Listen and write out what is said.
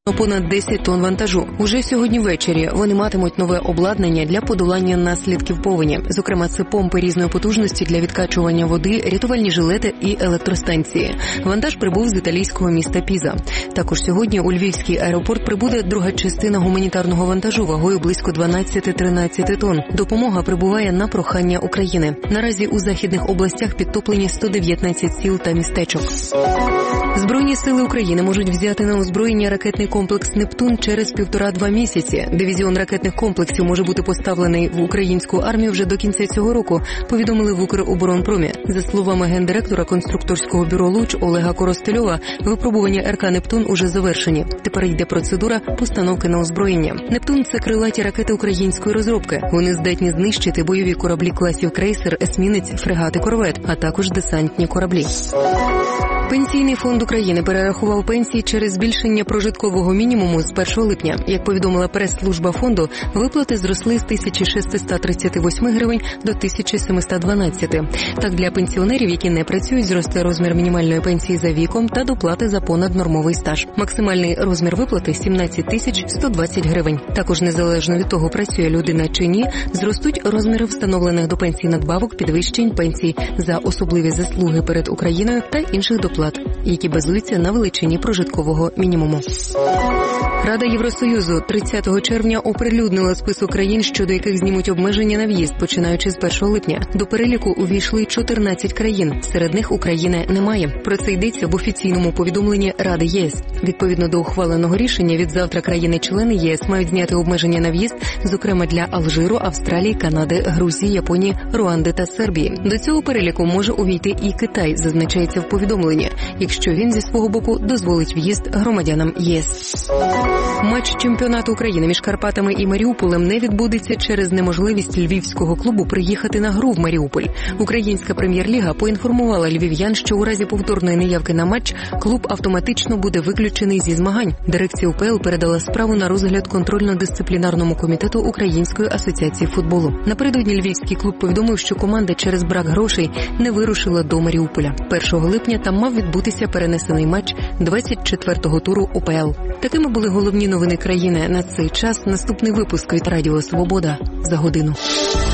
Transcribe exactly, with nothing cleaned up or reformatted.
понад десять тонн вантажу. Уже сьогодні ввечері вони матимуть нове обладнання для подолання наслідків повені. Зокрема, це помпи різної потужності для відкачування води, рятувальні жилети і електростанції. Вантаж прибув з італійського міста Піза. Також сьогодні у Львівський аеропорт прибуде друга частина гуманітарного вантажу вагою близько дванадцять-тринадцять тонн. Допомога прибуває на прохання України. Наразі у західних областях підтоплені сто дев'ятнадцять сіл та містечок. Збройні сили України можуть взяти на озброєння ракетний комплекс «Нептун» через півтора-два місяці. Дивізіон ракетних комплексів може бути поставлений в українську армію вже до кінця цього року, повідомили в «Укроборонпромі». За словами гендиректора конструкторського бюро «Луч» Олега Коростельова, випробування РК «Нептун» уже завершені. Тепер йде процедура постановки на озброєння. «Нептун» – це крилаті ракети української розробки. Вони здатні знищити бойові кораблі класів крейсер, есмінець, фрегати, корвет, а також десантні кораблі. Пенсійний фонд України перерахував пенсії через збільшення прожиткового мінімуму з першого липня. Як повідомила прес-служба фонду, виплати зросли з тисяча шістсот тридцять вісім гривень до тисяча сімсот дванадцять. Так, для пенсіонерів, які не працюють, зросте розмір мінімальної пенсії за віком та доплати за понаднормовий стаж. Максимальний розмір виплати – сімнадцять тисяч сто двадцять гривень. Також, незалежно від того, працює людина чи ні, зростуть розміри встановлених до пенсії надбавок, підвищень пенсій за особливі заслуги перед Україною та інших доплат, які базуються на величині прожиткового мінімуму. Рада Євросоюзу тридцятого червня оприлюднила список країн, щодо яких знімуть обмеження на в'їзд, починаючи з першого липня. До переліку увійшли чотирнадцять країн, серед них України немає. Про це йдеться в офіційному повідомленні Ради ЄС. Відповідно до ухваленого рішення, відзавтра країни-члени ЄС мають зняти обмеження на в'їзд, зокрема для Алжиру, Австралії, Канади, Грузії, Японії, Руанди та Сербії. До цього переліку може увійти і Китай, зазначається в повідомленні, якщо він зі свого боку дозволить в'їзд громадянам ЄС. Матч чемпіонату України між Карпатами і Маріуполем не відбудеться через неможливість львівського клубу приїхати на гру в Маріуполь. Українська прем'єр-ліга поінформувала львів'ян, що у разі повторної неявки на матч клуб автоматично буде виключений зі змагань. Дирекція УПЛ передала справу на розгляд контрольно-дисциплінарному комітету Української асоціації футболу. Напередодні львівський клуб повідомив, що команда через брак грошей не вирушила до Маріуполя. першого липня там мав відбутися перенесений матч двадцять четвертого туру УПЛ. Такими були головні новини країни на цей час. Наступний випуск від Радіо Свобода за годину.